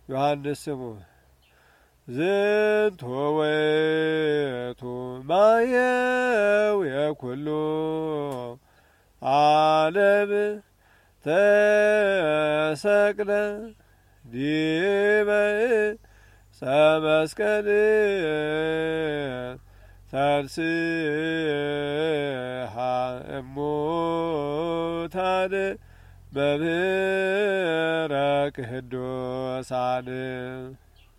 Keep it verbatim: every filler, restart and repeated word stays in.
ዮሐንስ ስሙ ዝንቶ ውእቱ ማየው የኩሉ ዓለም ተሰቅለ ዲበ ዕፀ መስቀል ተንሥአ እሙታን በምህረተ ቅዱሳን